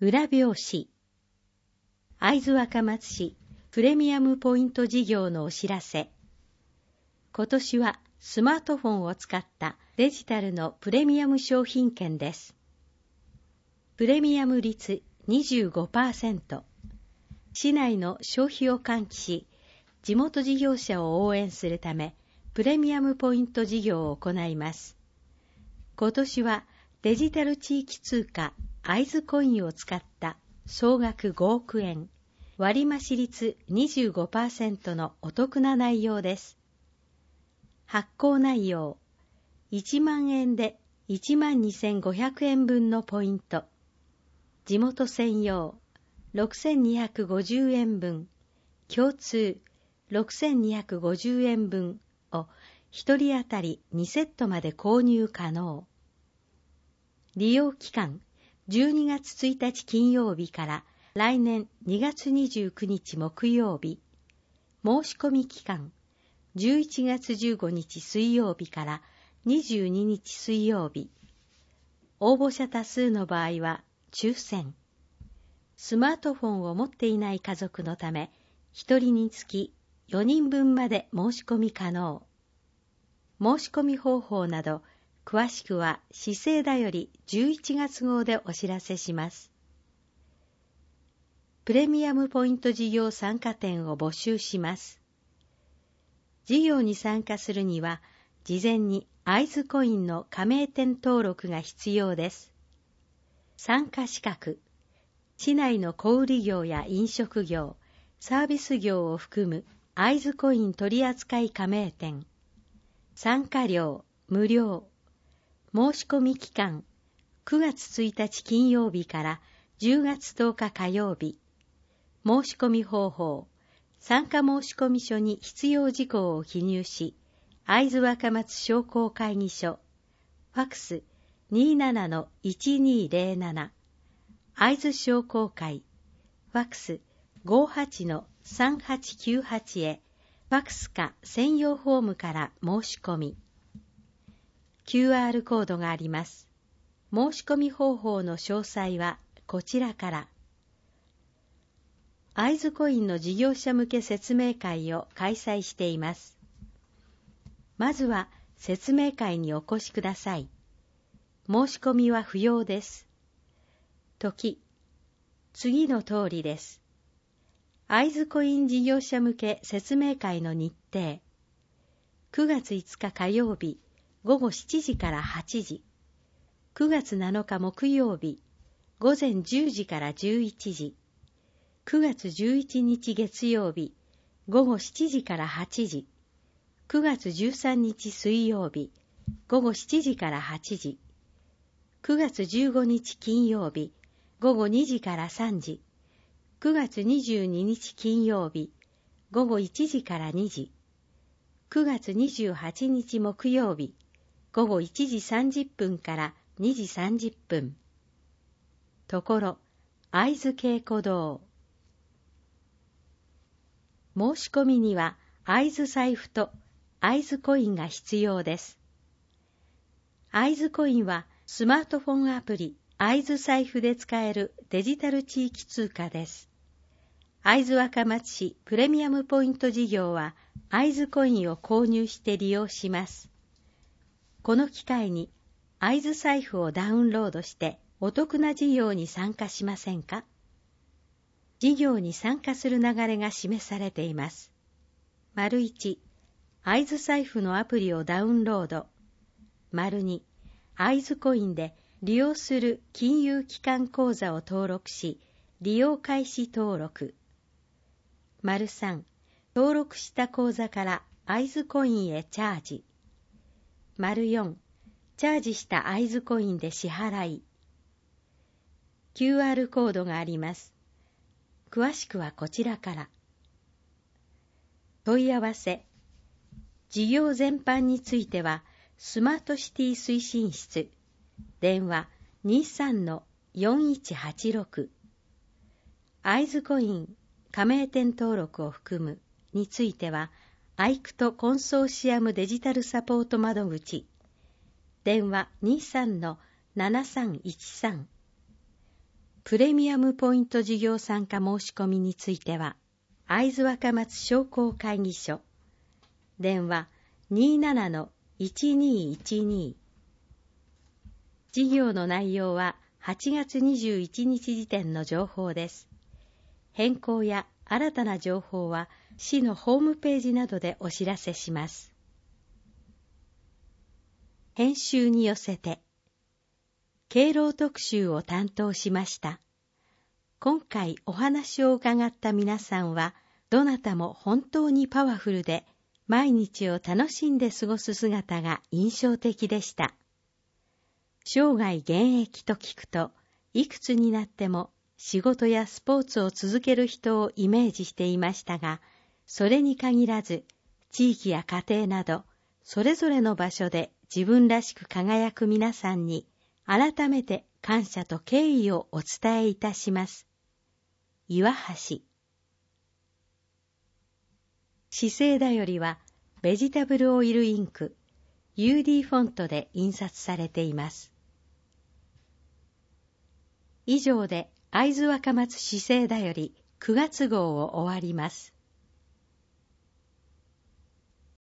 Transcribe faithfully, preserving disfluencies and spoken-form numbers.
裏表紙。会津若松市プレミアムポイント事業のお知らせ。今年はスマートフォンを使ったデジタルのプレミアム商品券です。プレミアム率 にじゅうごパーセント。市内の消費を喚起し、地元事業者を応援するため、プレミアムポイント事業を行います。今年はデジタル地域通貨会津コインを使った総額ごおくえん、割増率 にじゅうごパーセント のお得な内容です。発行内容、いちまんえんでいちまんにせんごひゃくえん分のポイント、地元専用ろくせんにひゃくごじゅうえん分、共通ろくせんにひゃくごじゅうえん分をひとり当たりにセットまで購入可能。利用期間、じゅうにがつついたち金曜日から来年にがつにじゅうくにち木曜日。申し込み期間、じゅういちがつじゅうごにち水曜日からにじゅうににち水曜日。応募者多数の場合は抽選。スマートフォンを持っていない家族のため、ひとりにつきよにんぶんまで申し込み可能。申し込み方法など、詳しくは市政だよりじゅういちがつ号でお知らせします。プレミアムポイント事業参加店を募集します。事業に参加するには、事前に会津コインの加盟店登録が必要です。参加資格、市内の小売業や飲食業、サービス業を含む会津コイン取扱加盟店。参加料、無料。申し込み期間、くがつついたち金曜日からじゅうがつとおか火曜日。申し込み方法、参加申込書に必要事項を記入し、会津若松商工会議所、ファクス にじゅうななのいちにーぜろなな、会津商工会、ファクス ごじゅうはちのさんはちきゅうはち へ、ファクスか専用フォームから申し込み。キューアール コードがあります。申し込み方法の詳細はこちらから。会津コインの事業者向け説明会を開催しています。まずは説明会にお越しください。申し込みは不要です。時、次の通りです。会津コイン事業者向け説明会の日程。くがついつか火曜日、ごごしちじからはちじ。くがつなのか木曜日、ごぜんじゅうじからじゅういちじ。くがつじゅういちにち月曜日、ごごしちじからはちじ。くがつじゅうさんにち水曜日、ごごしちじからはちじ。くがつじゅうごにち金曜日、ごごにじからさんじ。くがつにじゅうににち金曜日、ごごいちじからにじ。くがつにじゅうはちにち木曜日、ごごいちじさんじゅっぷんからにじさんじゅっぷん。ところ、会津稽古堂。申し込みには会津財布と会津コインが必要です。会津コインはスマートフォンアプリ会津財布で使えるデジタル地域通貨です。会津若松市プレミアムポイント事業は会津コインを購入して利用します。この機会に会津財布をダウンロードしてお得な事業に参加しませんか？事業に参加する流れが示されています。丸いち、会津財布のアプリをダウンロード。丸に、会津コインで利用する金融機関口座を登録し、利用開始登録。丸さん、登録した口座から会津コインへチャージ。丸よん、チャージした会津コインで支払い。キューアール コードがあります。詳しくはこちらから。問い合わせ。事業全般については、スマートシティ推進室。電話 にじゅうさんのよんいちはちろく。会津コイン加盟店登録を含むについては、アイクトコンソーシアムデジタルサポート窓口。電話 にじゅうさんのななさんいちさん。 プレミアムポイント事業参加申し込みについては、会津若松商工会議所、電話 にーななのいちにーいちにー。事業の内容ははちがつにじゅういちにち時点の情報です。変更や新たな情報は市のホームページなどでお知らせします。編集に寄せて、敬老特集を担当しました。今回お話を伺った皆さんは、どなたも本当にパワフルで、毎日を楽しんで過ごす姿が印象的でした。生涯現役と聞くと、いくつになっても仕事やスポーツを続ける人をイメージしていましたが、それに限らず、地域や家庭など、それぞれの場所で自分らしく輝く皆さんに、改めて感謝と敬意をお伝えいたします。岩橋。姿勢だよりは、ベジタブルオイルインク、ユーディー フォントで印刷されています。以上で会津若松姿勢だよりくがつ号を終わります。